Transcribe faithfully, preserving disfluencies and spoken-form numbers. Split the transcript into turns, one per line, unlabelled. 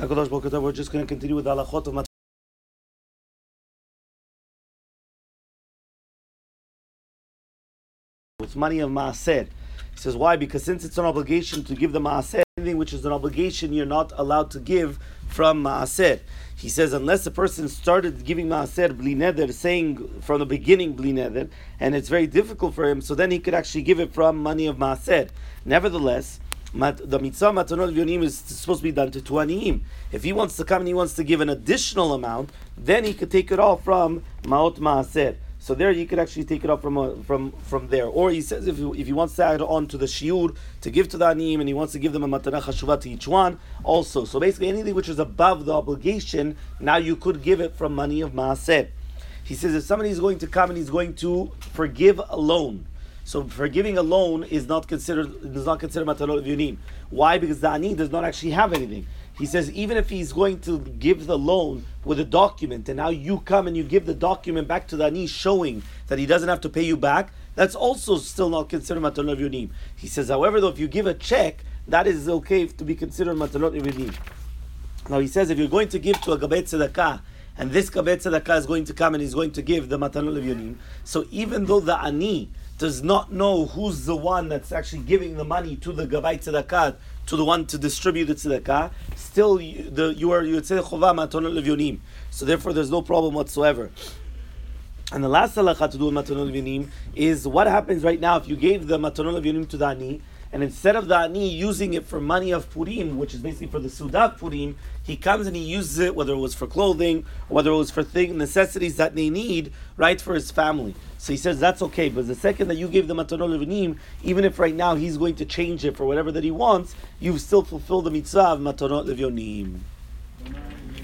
We're just going to continue with the halachot of with money of maaser. He says, why? Because since it's an obligation to give the maaser, anything which is an obligation, you're not allowed to give from maaser. He says, unless a person started giving maaser bli neder, saying from the beginning bli neder, and it's very difficult for him, so then he could actually give it from money of maaser. Nevertheless, the mitzvah matanot v'yonim is supposed to be done to tuaniim. If he wants to come and he wants to give an additional amount, then he could take it all from maot maaser. So there you could actually take it up from uh, from from there. Or he says if he, if he wants to add on to the shiur to give to the aniyim and he wants to give them a matana chashuva to each one also. So basically anything which is above the obligation, now you could give it from money of maaser. He says if somebody is going to come and he's going to forgive a loan. So forgiving a loan is not considered is not considered matanot v'yonim. Why? Because the ani does not actually have anything. He says even if he's going to give the loan with a document, and now you come and you give the document back to the ani showing that he doesn't have to pay you back, that's also still not considered matanot v'yonim. He says, however, though, if you give a check, that is okay to be considered matanot v'yonim. Now he says if you're going to give to a gabei tzedakah, and this gabei tzedakah is going to come and he's going to give the matanot v'yonim, so even though the ani does not know who's the one that's actually giving the money to the gabei tzedakah, to the one to distribute the tzedakah, still you, the, you are you would say chova matanot v'yonim. So therefore, there's no problem whatsoever. And the last halacha to do with matanot v'yonim is what happens right now if you gave the matanot v'yonim to the ani, and instead of the ani using it for money of Purim, which is basically for the Sudat Purim, he comes and he uses it, whether it was for clothing, or whether it was for thing, necessities that they need, right, for his family. So he says that's okay, but the second that you gave the matanot v'yonim, even if right now he's going to change it for whatever that he wants, you've still fulfilled the mitzvah of matanot v'yonim.